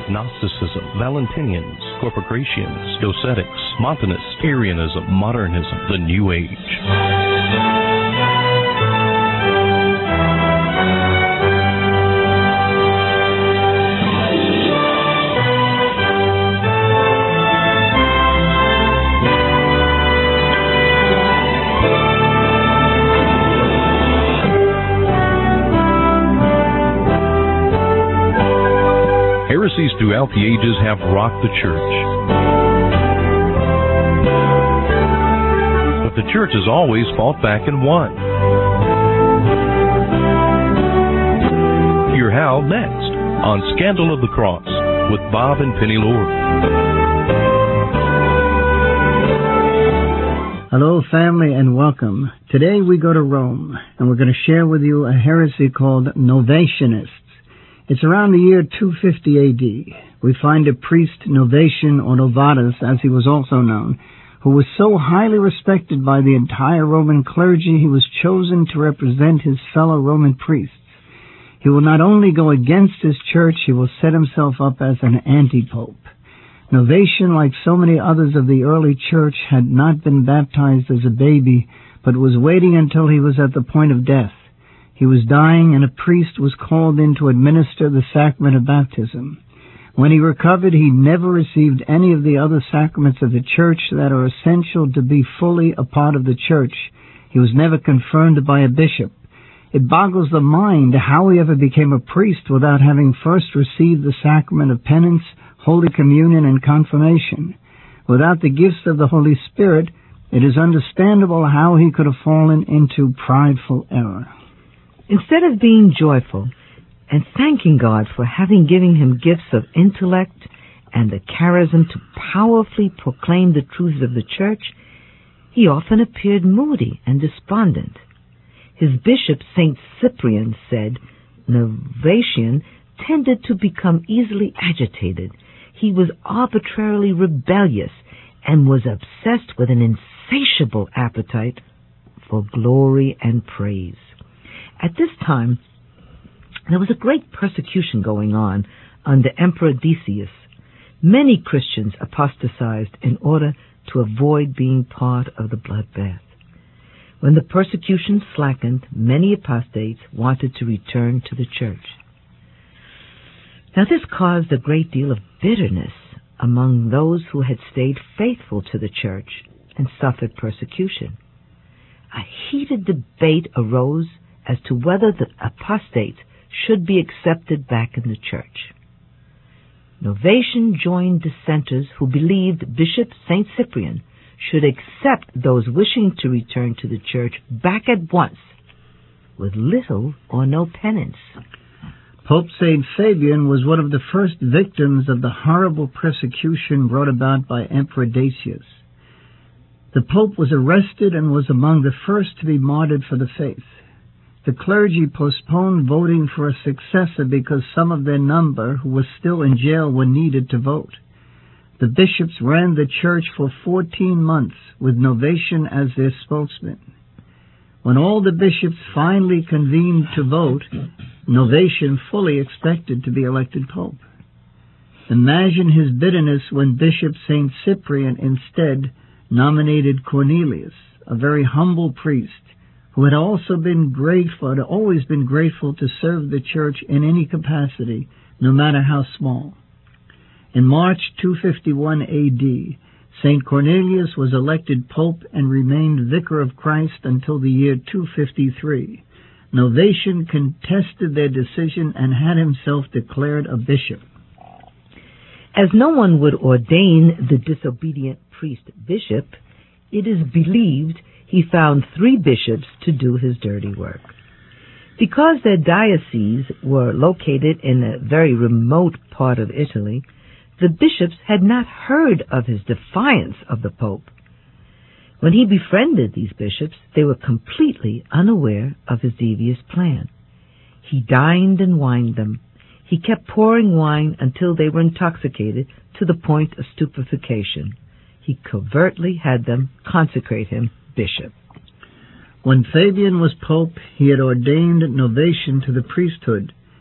Gnosticism, Valentinians, Corpocratians, Docetics, Montanists, Arianism, Modernism, the New Age. Heresies throughout the ages have rocked the church. But the church has always fought back and won. Hear how next on Scandal of the Cross with Bob and Penny Lord. Hello, family, and welcome. Today we go to Rome, and we're going to share with you a heresy called Novatianists. It's around the year 250 A.D. We find a priest, Novatian, or Novatus, as he was also known, who was so highly respected by the entire Roman clergy, he was chosen to represent his fellow Roman priests. He will not only go against his church, he will set himself up as an anti-pope. Novatian, like so many others of the early church, had not been baptized as a baby, but was waiting until he was at the point of death. He was dying, and a priest was called in to administer the sacrament of baptism. When he recovered, he never received any of the other sacraments of the church that are essential to be fully a part of the church. He was never confirmed by a bishop. It boggles the mind how he ever became a priest without having first received the sacrament of penance, Holy Communion, and confirmation. Without the gifts of the Holy Spirit, it is understandable how he could have fallen into prideful error. Instead of being joyful and thanking God for having given him gifts of intellect and the charism to powerfully proclaim the truths of the church, he often appeared moody and despondent. His bishop, St. Cyprian, said Novatian tended to become easily agitated. He was arbitrarily rebellious and was obsessed with an insatiable appetite for glory and praise. At this time, there was a great persecution going on under Emperor Decius. Many Christians apostatized in order to avoid being part of the bloodbath. When the persecution slackened, many apostates wanted to return to the church. Now this caused a great deal of bitterness among those who had stayed faithful to the church and suffered persecution. A heated debate arose as to whether the apostates should be accepted back in the church. Novatian joined dissenters who believed Bishop St. Cyprian should accept those wishing to return to the church back at once, with little or no penance. Pope St. Fabian was one of the first victims of the horrible persecution brought about by Emperor Decius. The Pope was arrested and was among the first to be martyred for the faith. The clergy postponed voting for a successor because some of their number who were still in jail were needed to vote. The bishops ran the church for 14 months with Novatian as their spokesman. When all the bishops finally convened to vote, Novatian fully expected to be elected pope. Imagine his bitterness when Bishop St. Cyprian instead nominated Cornelius, a very humble priest, who had always been grateful to serve the church in any capacity, no matter how small. In March 251 A.D., St. Cornelius was elected pope and remained vicar of Christ until the year 253. Novatian contested their decision and had himself declared a bishop. As no one would ordain the disobedient priest bishop, it is believed he found 3 bishops to do his dirty work. Because their dioceses were located in a very remote part of Italy, the bishops had not heard of his defiance of the Pope. When he befriended these bishops, they were completely unaware of his devious plan. He dined and wined them. He kept pouring wine until they were intoxicated to the point of stupefaction. He covertly had them consecrate him bishop. When Fabian was pope, he had ordained Novatian to the priesthood,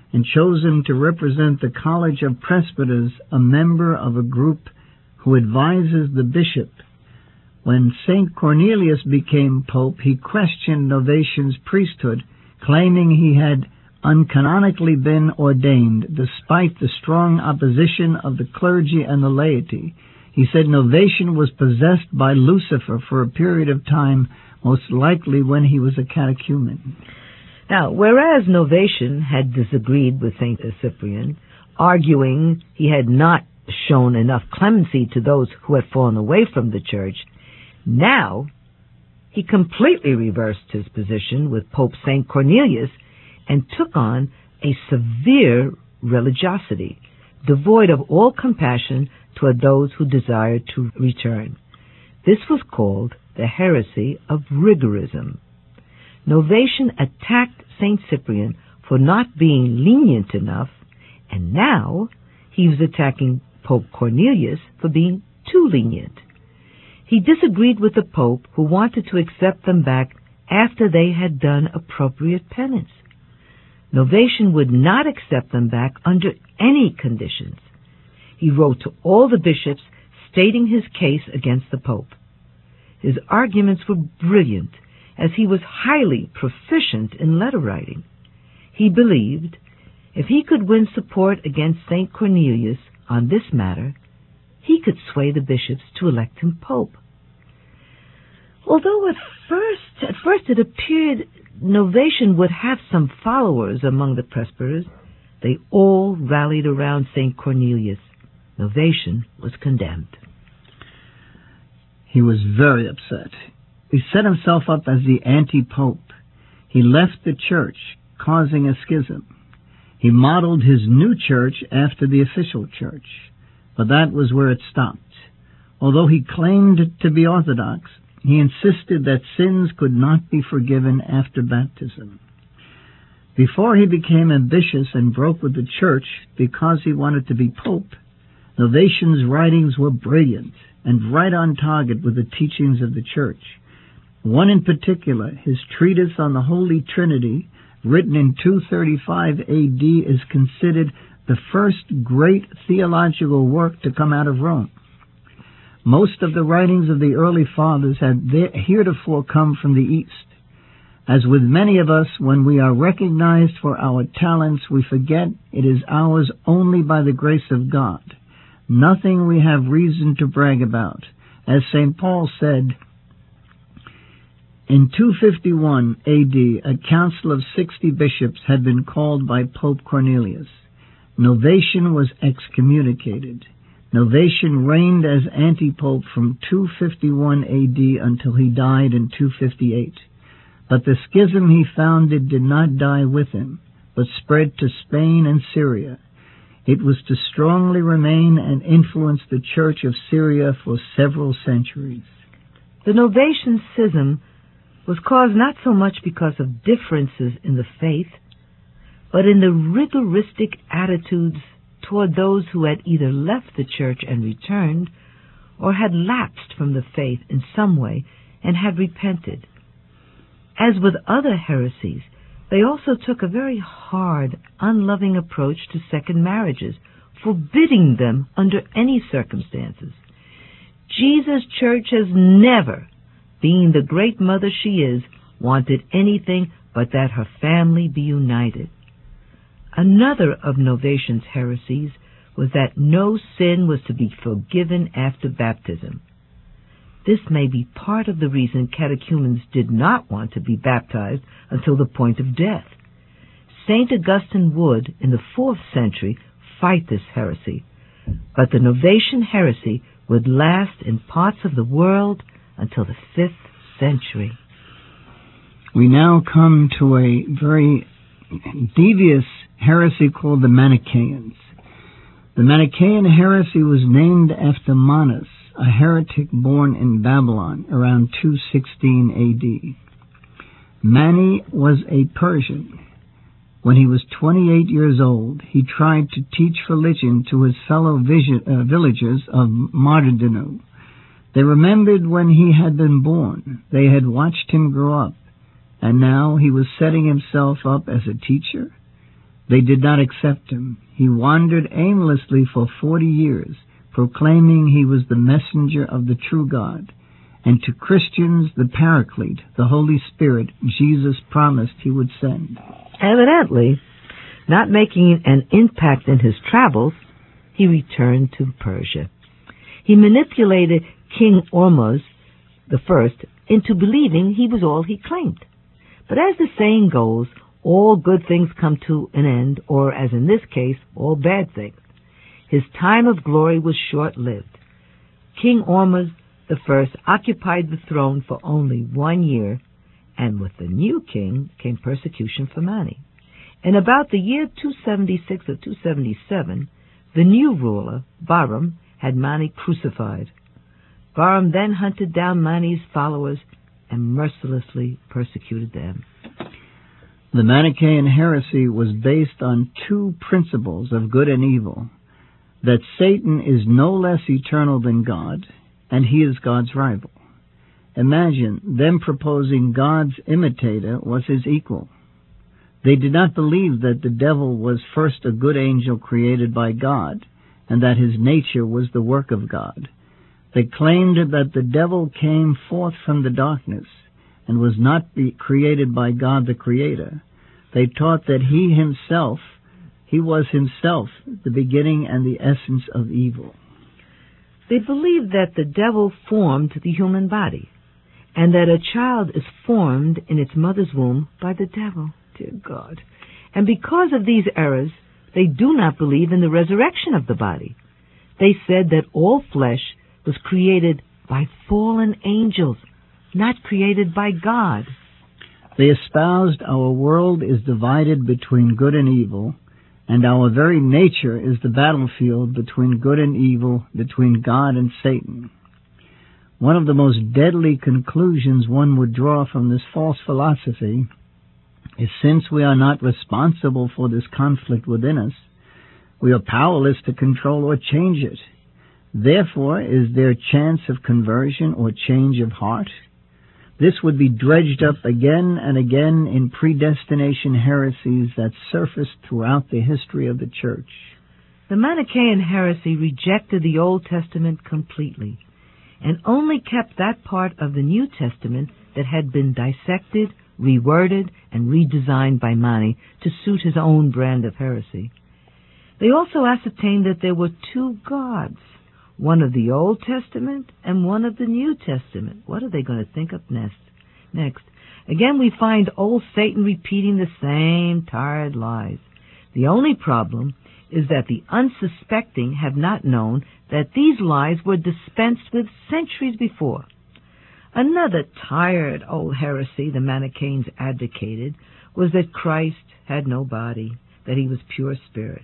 and chosen to represent the College of Presbyters, a member of a group who advises the bishop. When St. Cornelius became pope, he questioned Novatian's priesthood, claiming he had uncanonically been ordained despite the strong opposition of the clergy and the laity. He said Novatian was possessed by Lucifer for a period of time, most likely when he was a catechumen. Now, whereas Novatian had disagreed with St. Cyprian, arguing he had not shown enough clemency to those who had fallen away from the church, now he completely reversed his position with Pope St. Cornelius and took on a severe religiosity, devoid of all compassion toward those who desired to return. This was called the heresy of rigorism. Novatian attacked St. Cyprian for not being lenient enough, and now he was attacking Pope Cornelius for being too lenient. He disagreed with the Pope, who wanted to accept them back after they had done appropriate penance. Novatian would not accept them back under any conditions. He wrote to all the bishops stating his case against the Pope. His arguments were brilliant, as he was highly proficient in letter writing. He believed if he could win support against St. Cornelius on this matter, he could sway the bishops to elect him pope. Although at first it appeared Novatian would have some followers among the presbyters, they all rallied around St. Cornelius. Novatian was condemned. He was very upset. He set himself up as the anti-pope. He left the church, causing a schism. He modeled his new church after the official church, but that was where it stopped. Although he claimed to be Orthodox, he insisted that sins could not be forgiven after baptism. Before he became ambitious and broke with the church because he wanted to be pope, Novatian's writings were brilliant and right on target with the teachings of the church. One in particular, his treatise on the Holy Trinity, written in 235 A.D., is considered the first great theological work to come out of Rome. Most of the writings of the early fathers had heretofore come from the East. As with many of us, when we are recognized for our talents, we forget it is ours only by the grace of God. Nothing we have reason to brag about. As St. Paul said, in 251 A.D., a council of 60 bishops had been called by Pope Cornelius. Novatian was excommunicated. Novatian reigned as anti-pope from 251 A.D. until he died in 258. But the schism he founded did not die with him, but spread to Spain and Syria. It was to strongly remain and influence the Church of Syria for several centuries. The Novatian schism was caused not so much because of differences in the faith, but in the rigoristic attitudes toward those who had either left the church and returned, or had lapsed from the faith in some way and had repented. As with other heresies, they also took a very hard, unloving approach to second marriages, forbidding them under any circumstances. Jesus' church has never, being the great mother she is, wanted anything but that her family be united. Another of Novatian's heresies was that no sin was to be forgiven after baptism. This may be part of the reason catechumens did not want to be baptized until the point of death. St. Augustine would, in the 4th century, fight this heresy, but the Novatian heresy would last in parts of the world until the 5th century. We now come to a very devious heresy called the Manichaeans. The Manichaean heresy was named after Manas, a heretic born in Babylon around 216 A.D. Mani was a Persian. When he was 28 years old, he tried to teach religion to his fellow villagers of Mardinu. They remembered when he had been born. They had watched him grow up, and now he was setting himself up as a teacher. They did not accept him. He wandered aimlessly for 40 years, proclaiming he was the messenger of the true God, and to Christians the Paraclete, the Holy Spirit, Jesus promised he would send. Evidently, not making an impact in his travels, he returned to Persia. He manipulated King Ormuzd I into believing he was all he claimed. But as the saying goes, all good things come to an end, or as in this case, all bad things. His time of glory was short-lived. King Ormuzd I occupied the throne for only 1 year, and with the new king came persecution for Mani. In about the year 276 or 277, the new ruler, Bahram, had Mani crucified. Bahram then hunted down Mani's followers and mercilessly persecuted them. The Manichaean heresy was based on two principles of good and evil: that Satan is no less eternal than God, and he is God's rival. Imagine them proposing God's imitator was his equal. They did not believe that the devil was first a good angel created by God, and that his nature was the work of God. They claimed that the devil came forth from the darkness and was not created by God the Creator. They taught that he was himself the beginning and the essence of evil. They believed that the devil formed the human body, and that a child is formed in its mother's womb by the devil. Dear God. And because of these errors, they do not believe in the resurrection of the body. They said that all flesh was created by fallen angels, not created by God. They espoused our world is divided between good and evil, and our very nature is the battlefield between good and evil, between God and Satan. One of the most deadly conclusions one would draw from this false philosophy is, since we are not responsible for this conflict within us, we are powerless to control or change it. Therefore, is there chance of conversion or change of heart? This would be dredged up again and again in predestination heresies that surfaced throughout the history of the Church. The Manichaean heresy rejected the Old Testament completely, and only kept that part of the New Testament that had been dissected, reworded, and redesigned by Mani to suit his own brand of heresy. They also ascertained that there were two gods, one of the Old Testament and one of the New Testament. What are they going to think up next? Again, we find old Satan repeating the same tired lies. The only problem is that the unsuspecting have not known that these lies were dispensed with centuries before. Another tired old heresy the Manichaeans advocated was that Christ had no body, that he was pure spirit.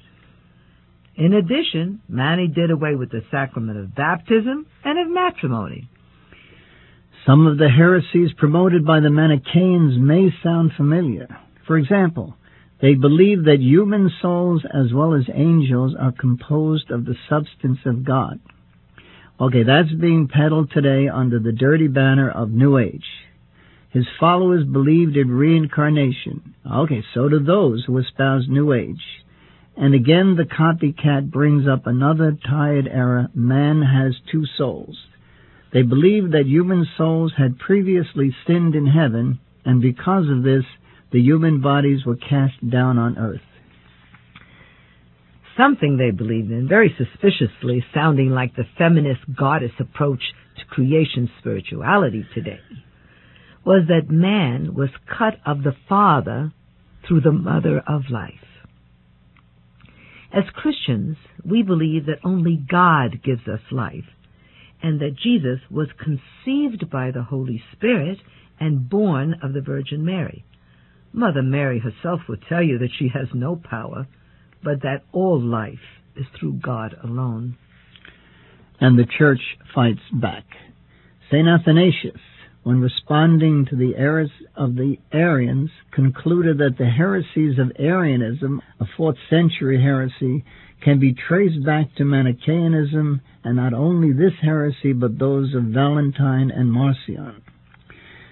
In addition, Mani did away with the sacrament of baptism and of matrimony. Some of the heresies promoted by the Manichaeans may sound familiar. For example, they believe that human souls as well as angels are composed of the substance of God. Okay, that's being peddled today under the dirty banner of New Age. His followers believed in reincarnation. Okay, so do those who espouse New Age. And again, the copycat brings up another tired error: man has two souls. They believed that human souls had previously sinned in heaven, and because of this, the human bodies were cast down on earth. Something they believed in, very suspiciously sounding like the feminist goddess approach to creation spirituality today, was that man was cut of the Father through the Mother of life. As Christians, we believe that only God gives us life, and that Jesus was conceived by the Holy Spirit and born of the Virgin Mary. Mother Mary herself would tell you that she has no power, but that all life is through God alone. And the Church fights back. St. Athanasius, when responding to the errors of the Arians, concluded that the heresies of Arianism, a 4th century heresy, can be traced back to Manichaeanism, and not only this heresy, but those of Valentine and Marcion.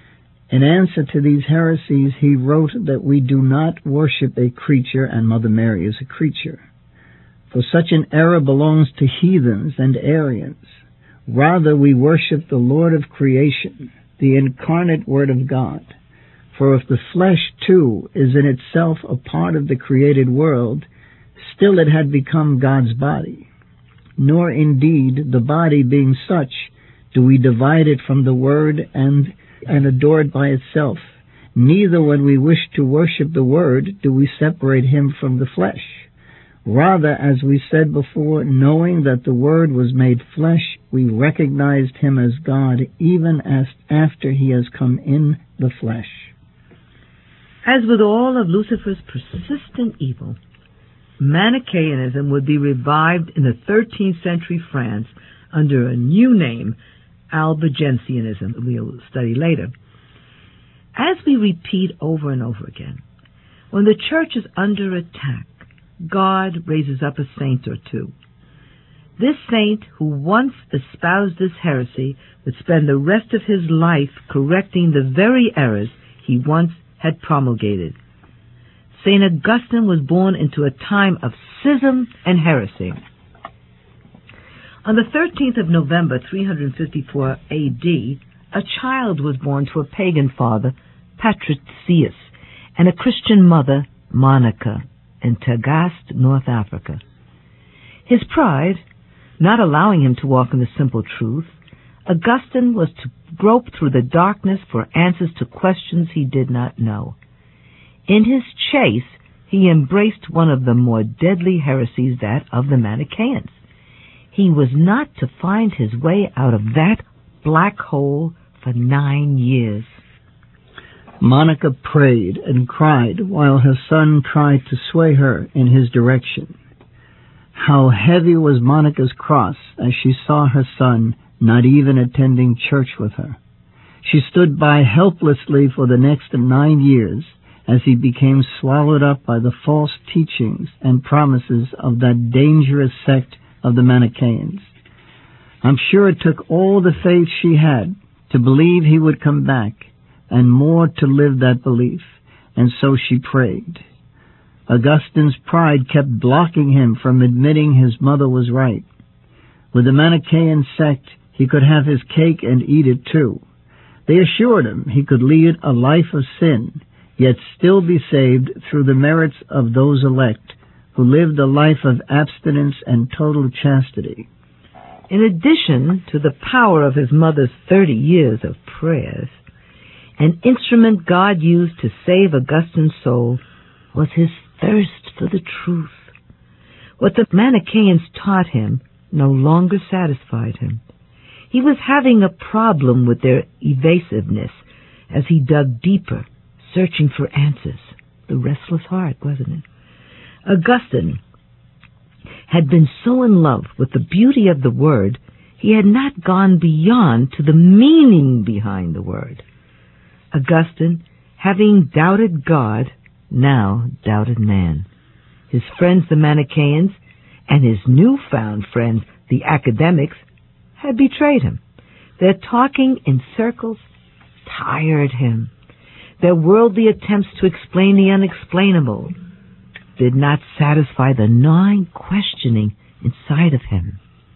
In answer to these heresies, he wrote that we do not worship a creature, and Mother Mary is a creature. For such an error belongs to heathens and Arians. Rather, we worship the Lord of creation, the incarnate Word of God. For if the flesh, too, is in itself a part of the created world, still it had become God's body. Nor indeed, the body being such, do we divide it from the Word and adore it by itself. Neither when we wish to worship the Word do we separate him from the flesh. Rather, as we said before, knowing that the Word was made flesh, we recognized him as God even as after he has come in the flesh. As with all of Lucifer's persistent evil, Manichaeanism would be revived in the 13th century France under a new name, Albigensianism, we'll study later. As we repeat over and over again, when the church is under attack, God raises up a saint or two. This saint, who once espoused this heresy, would spend the rest of his life correcting the very errors he once had promulgated. St. Augustine was born into a time of schism and heresy. On the 13th of November, 354 A.D., a child was born to a pagan father, Patricius, and a Christian mother, Monica, in Tagaste, North Africa. His pride, not allowing him to walk in the simple truth, Augustine was to grope through the darkness for answers to questions he did not know. In his chase, he embraced one of the more deadly heresies, that of the Manichaeans. He was not to find his way out of that black hole for 9 years. Monica prayed and cried while her son tried to sway her in his direction. How heavy was Monica's cross as she saw her son not even attending church with her. She stood by helplessly for the next 9 years as he became swallowed up by the false teachings and promises of that dangerous sect of the Manichaeans. I'm sure it took all the faith she had to believe he would come back, and more to live that belief, and so she prayed. Augustine's pride kept blocking him from admitting his mother was right. With the Manichaean sect, he could have his cake and eat it too. They assured him he could lead a life of sin, yet still be saved through the merits of those elect who lived a life of abstinence and total chastity. In addition to the power of his mother's 30 years of prayers, an instrument God used to save Augustine's soul was his thirst for the truth. What the Manichaeans taught him no longer satisfied him. He was having a problem with their evasiveness as he dug deeper, searching for answers. The restless heart, wasn't it? Augustine had been so in love with the beauty of the Word, he had not gone beyond to the meaning behind the Word. Augustine, having doubted God, now doubted man. His friends, the Manichaeans, and his newfound friends, the academics, had betrayed him. Their talking in circles tired him. Their worldly attempts to explain the unexplainable did not satisfy the gnawing questioning inside of him.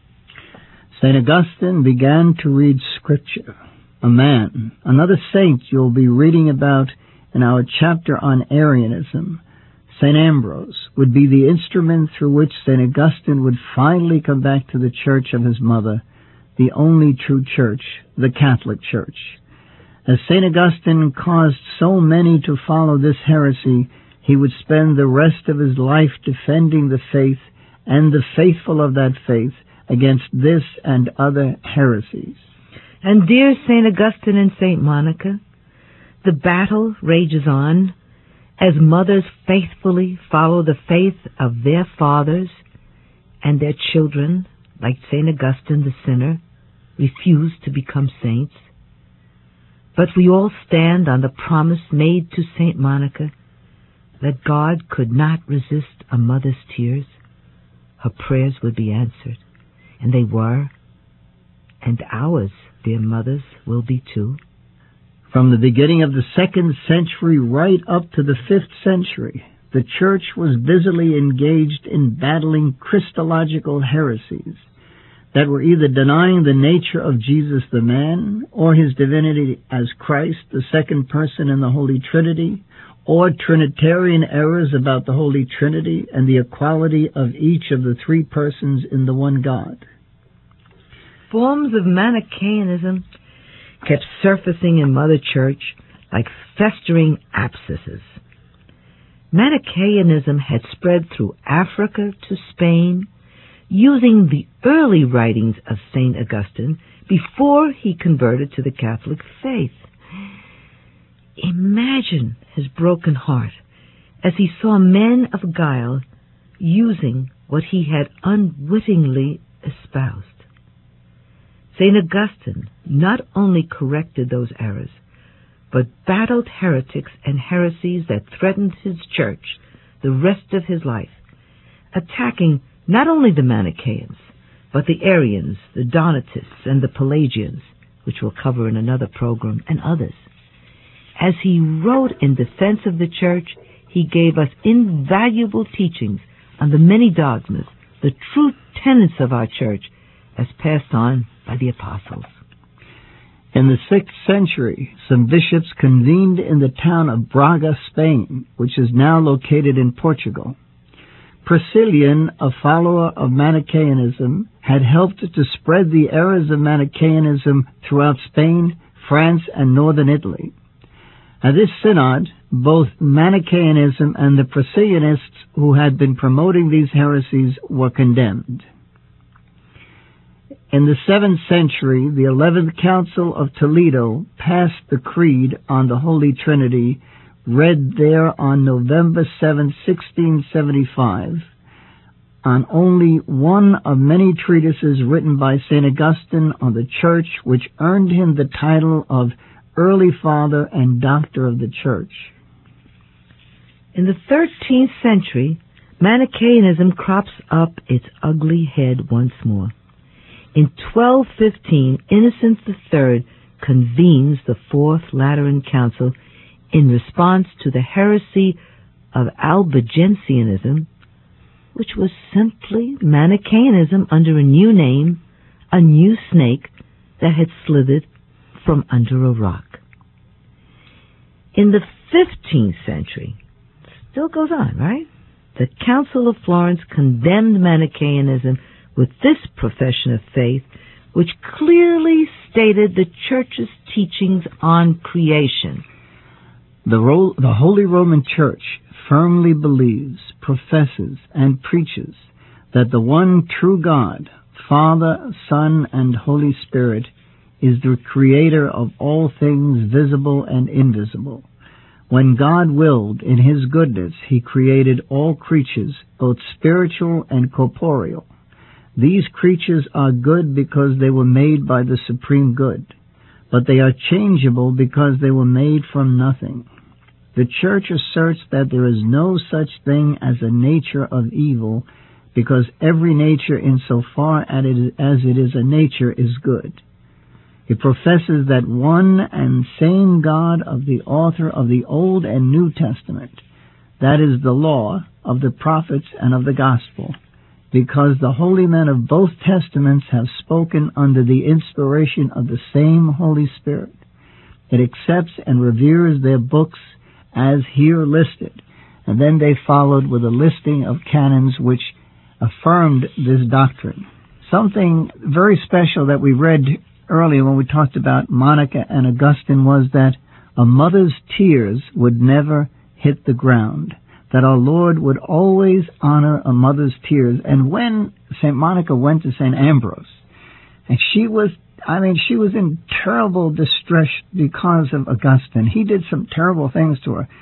St. Augustine began to read Scripture. A man, another saint you'll be reading about in our chapter on Arianism, St. Ambrose, would be the instrument through which St. Augustine would finally come back to the church of his mother, the only true church, the Catholic Church. As St. Augustine caused so many to follow this heresy, he would spend the rest of his life defending the faith and the faithful of that faith against this and other heresies. And dear St. Augustine and St. Monica, the battle rages on as mothers faithfully follow the faith of their fathers, and their children, like St. Augustine the sinner, refuse to become saints. But we all stand on the promise made to St. Monica that God could not resist a mother's tears. Her prayers would be answered, and they were, and ours, dear mothers, will be too. From the beginning of the 2nd century right up to the 5th century, the Church was busily engaged in battling Christological heresies that were either denying the nature of Jesus the man, or his divinity as Christ, the second person in the Holy Trinity, or Trinitarian errors about the Holy Trinity and the equality of each of the three persons in the one God. Forms of Manichaeanism kept surfacing in Mother Church like festering abscesses. Manichaeanism had spread through Africa to Spain, using the early writings of St. Augustine before he converted to the Catholic faith. Imagine his broken heart as he saw men of guile using what he had unwittingly espoused. St. Augustine not only corrected those errors, but battled heretics and heresies that threatened his church the rest of his life, attacking not only the Manichaeans, but the Arians, the Donatists, and the Pelagians, which we'll cover in another program, and others. As he wrote in defense of the Church, he gave us invaluable teachings on the many dogmas, the true tenets of our Church, as passed on by the apostles. In the 6th century, some bishops convened in the town of Braga, Spain, which is now located in Portugal. Priscillian, a follower of Manichaeanism, had helped to spread the errors of Manichaeanism throughout Spain, France, and northern Italy. At this synod, both Manichaeanism and the Priscillianists who had been promoting these heresies were condemned. In the 7th century, the 11th Council of Toledo passed the Creed on the Holy Trinity, read there on November 7, 1675, on only one of many treatises written by St. Augustine on the Church, which earned him the title of Early Father and Doctor of the Church. In the 13th century, Manichaeanism crops up its ugly head once more. In 1215, Innocent III convenes the Fourth Lateran Council in response to the heresy of Albigensianism, which was simply Manichaeanism under a new name, a new snake that had slithered from under a rock. In the 15th century, still goes on, right? The Council of Florence condemned Manichaeanism with this profession of faith, which clearly stated the Church's teachings on creation. The Holy Roman Church firmly believes, professes, and preaches that the one true God, Father, Son, and Holy Spirit, is the creator of all things visible and invisible. When God willed, in His goodness, He created all creatures, both spiritual and corporeal. These creatures are good because they were made by the Supreme Good, but they are changeable because they were made from nothing. The Church asserts that there is no such thing as a nature of evil, because every nature, insofar as it is a nature, is good. It professes that one and same God of the author of the Old and New Testament, that is the law of the prophets and of the gospel, because the holy men of both testaments have spoken under the inspiration of the same Holy Spirit. It accepts and reveres their books as here listed, and then they followed with a listing of canons which affirmed this doctrine. Something very special that we read earlier when we talked about Monica and Augustine was that a mother's tears would never hit the ground, that our Lord would always honor a mother's tears. And when St. Monica went to St. Ambrose, and she was in terrible distress because of Augustine. He did some terrible things to her.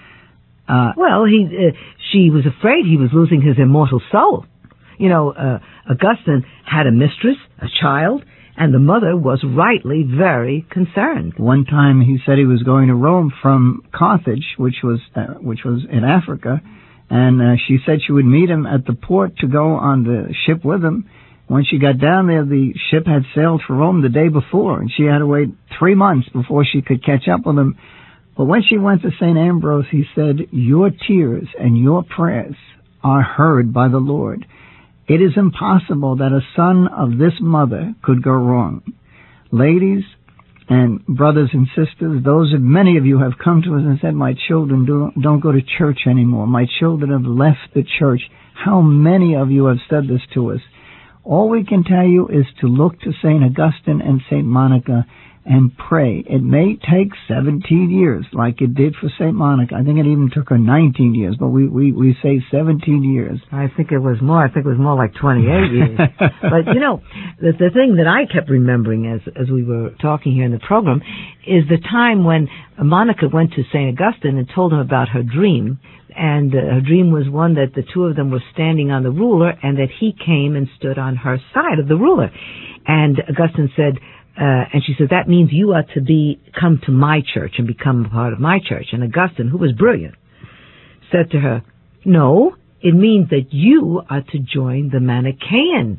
She was afraid he was losing his immortal soul. Augustine had a mistress, a child, and the mother was rightly very concerned. One time he said he was going to Rome from Carthage, which was in Africa, and she said she would meet him at the port to go on the ship with him. When she got down there, the ship had sailed for Rome the day before, and she had to wait 3 months before she could catch up with him. But when she went to St. Ambrose, he said, "Your tears and your prayers are heard by the Lord. It is impossible that a son of this mother could go wrong." Ladies and brothers and sisters, many of you have come to us and said, "My children don't go to church anymore. My children have left the church." How many of you have said this to us? All we can tell you is to look to St. Augustine and St. Monica and pray. It may take 17 years, like it did for St. Monica. I think it even took her 19 years, but we say 17 years. I think it was more. I think it was more like 28 years. But, the thing that I kept remembering as we were talking here in the program is the time when Monica went to St. Augustine and told him about her dream. And her dream was one that the two of them were standing on the ruler and that he came and stood on her side of the ruler. And Augustine said, and she said, "That means you are to come to my church and become a part of my church." And Augustine, who was brilliant, said to her, "No, it means that you are to join the Manichaean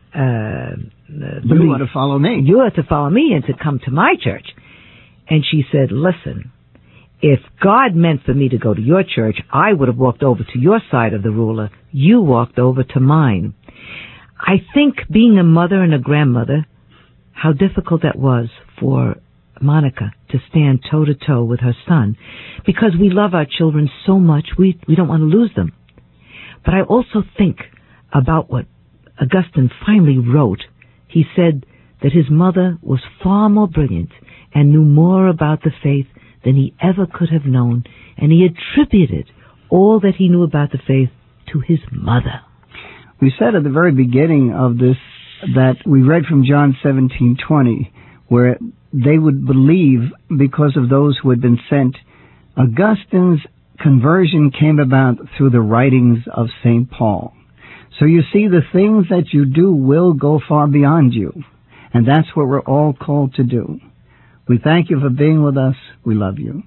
belief. You are to follow me. You are to follow me and to come to my church." And she said, "Listen, if God meant for me to go to your church, I would have walked over to your side of the ruler. You walked over to mine." I think being a mother and a grandmother, how difficult that was for Monica to stand toe-to-toe with her son, because we love our children so much, we don't want to lose them. But I also think about what Augustine finally wrote. He said that his mother was far more brilliant and knew more about the faith than he ever could have known, and he attributed all that he knew about the faith to his mother. We said at the very beginning of this that we read from John 17:20, where they would believe because of those who had been sent. Augustine's conversion came about through the writings of St. Paul. So you see, the things that you do will go far beyond you, and that's what we're all called to do. We thank you for being with us. We love you.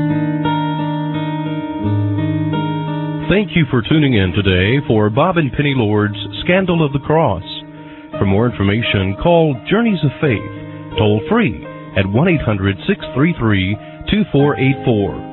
Thank you for tuning in today for Bob and Penny Lord's Scandal of the Cross. For more information, call Journeys of Faith, toll free at 1-800-633-2484.